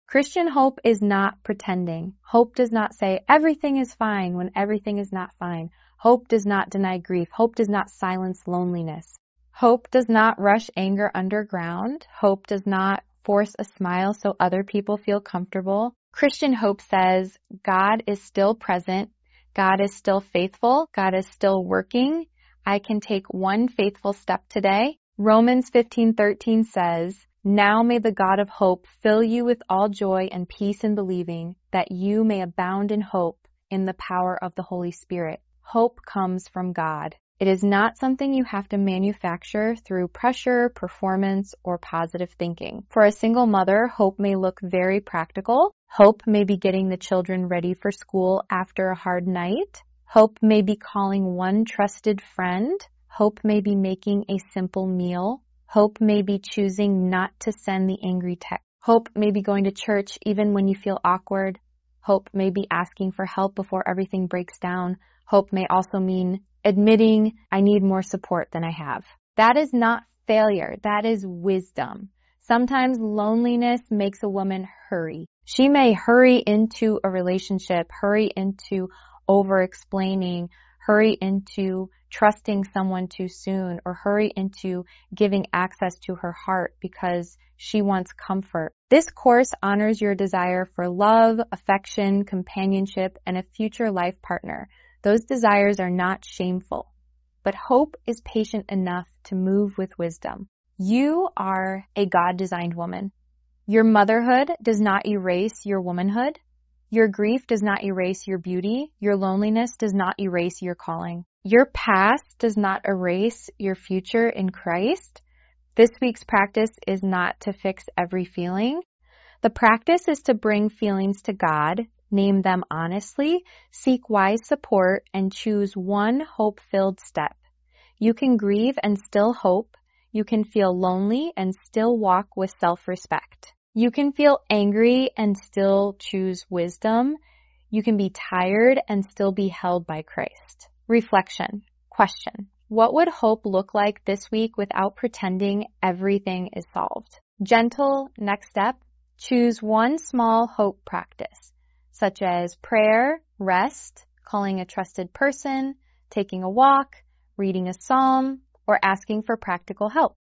Christian hope is not pretending. Hope does not say everything is fine when everything is not fine. Hope does not deny grief. Hope does not silence loneliness. Hope does not rush anger underground. Hope does not force a smile so other people feel comfortable. Christian hope says God is still present. God is still faithful. God is still working. I can take one faithful step today. Romans 15:13 says, "Now may the God of hope fill you with all joy and peace in believing, that you may abound in hope in the power of the Holy Spirit." Hope comes from God. It is not something you have to manufacture through pressure, performance, or positive thinking. For a single mother, hope may look very practical. Hope may be getting the children ready for school after a hard night. Hope may be calling one trusted friend. Hope may be making a simple meal. Hope may be choosing not to send the angry text. Hope may be going to church even when you feel awkward. Hope may be asking for help before everything breaks down. Hope may also mean admitting I need more support than I have. That is not failure. That is wisdom. Sometimes loneliness makes a woman hurry. She may hurry into a relationship, hurry into over-explaining, hurry into trusting someone too soon, or hurry into giving access to her heart because she wants comfort. This course honors your desire for love, affection, companionship, and a future life partner. Those desires are not shameful, but hope is patient enough to move with wisdom. You are a God-designed woman. Your motherhood does not erase your womanhood. Your grief does not erase your beauty. Your loneliness does not erase your calling. Your past does not erase your future in Christ. This week's practice is not to fix every feeling. The practice is to bring feelings to God, name them honestly, seek wise support, and choose one hope-filled step. You can grieve and still hope. You can feel lonely and still walk with self-respect. You can feel angry and still choose wisdom. You can be tired and still be held by Christ. Reflection. Question. What would hope look like this week without pretending everything is solved? Gentle next step. Choose one small hope practice, such as prayer, rest, calling a trusted person, taking a walk, reading a psalm, or asking for practical help.